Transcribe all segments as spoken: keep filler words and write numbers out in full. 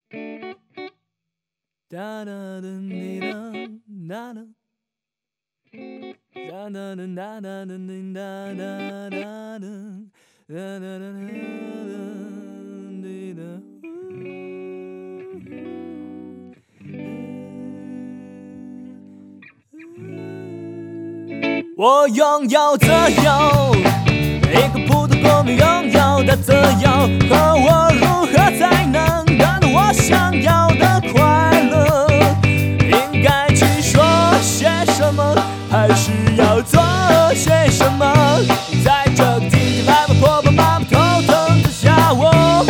哒哒哒滴哒哒哒。哒哒哒哒哒哒哒哒哒哒哒哒哒。我拥有自由，一个普通公民拥有的自由，可我如何才能得到我想要的快乐？应该去说些什么，还是要做些什么？在这个经济来吧婆婆妈妈头疼的下我，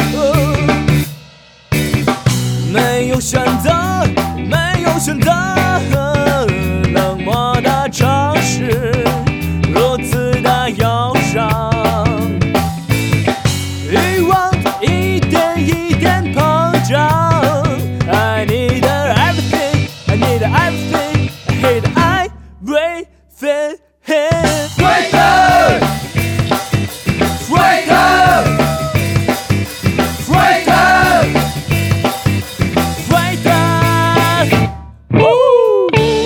没有选择，没有选择，冷漠的城市如此的忧伤，欲望一点一点膨胀。I need everything, I need everything, I hate everything. Wake up, wake up, wake up, wake up. Woo!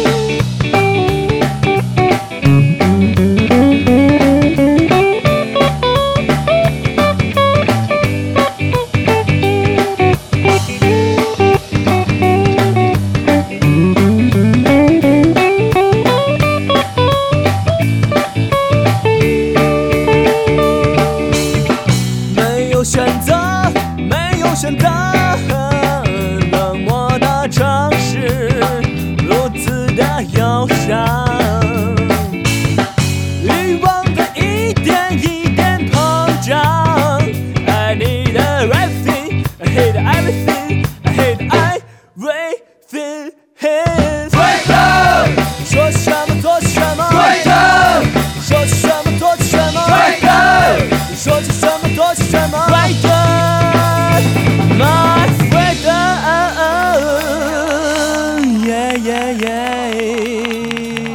没有选择，没有选择，冷漠的城市如此的忧伤，欲望的一点一点膨胀。I need everything, I hate everything, I hate everything. Wake up! 说什么做什么 Wake up! 说什么做什么 Wake up! 说些什么做些什么 Wake up! My freedom! Yeah, yeah, yeah.